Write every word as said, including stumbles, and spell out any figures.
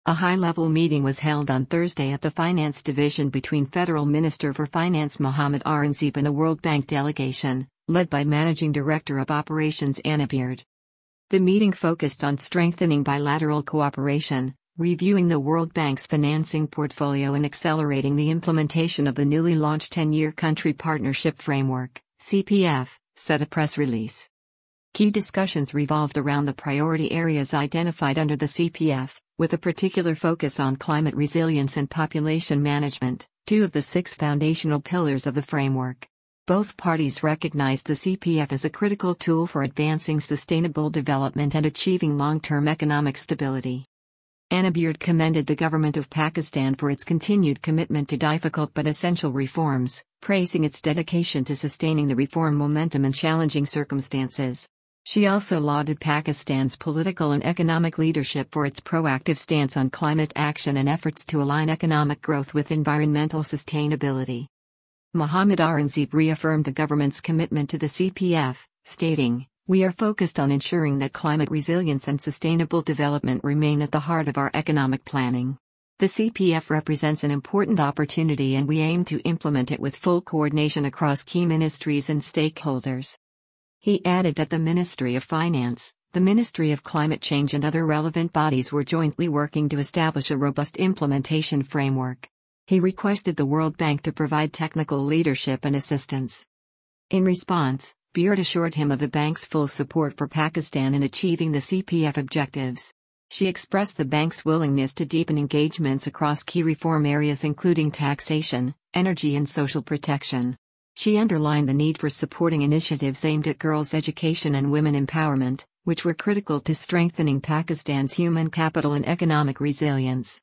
A high-level meeting was held on Thursday at the Finance Division between Federal Minister for Finance Mohamed Aurangzeb and a World Bank delegation, led by Managing Director of Operations Anna Beard. The meeting focused on strengthening bilateral cooperation, reviewing the World Bank's financing portfolio and accelerating the implementation of the newly launched ten-year Country Partnership Framework, C P F, said a press release. Key discussions revolved around the priority areas identified under the C P F, with a particular focus on climate resilience and population management, two of the six foundational pillars of the framework. Both parties recognized the C P F as a critical tool for advancing sustainable development and achieving long-term economic stability. Anna Beard commended the government of Pakistan for its continued commitment to difficult but essential reforms, praising its dedication to sustaining the reform momentum in challenging circumstances. She also lauded Pakistan's political and economic leadership for its proactive stance on climate action and efforts to align economic growth with environmental sustainability. Mohamed Aurangzeb reaffirmed the government's commitment to the C P F, stating, "We are focused on ensuring that climate resilience and sustainable development remain at the heart of our economic planning. The C P F represents an important opportunity and we aim to implement it with full coordination across key ministries and stakeholders." He added that the Ministry of Finance, the Ministry of Climate Change and other relevant bodies were jointly working to establish a robust implementation framework. He requested the World Bank to provide technical leadership and assistance. In response, Beard assured him of the bank's full support for Pakistan in achieving the C P F objectives. She expressed the bank's willingness to deepen engagements across key reform areas including taxation, energy and social protection. She underlined the need for supporting initiatives aimed at girls' education and women empowerment, which were critical to strengthening Pakistan's human capital and economic resilience.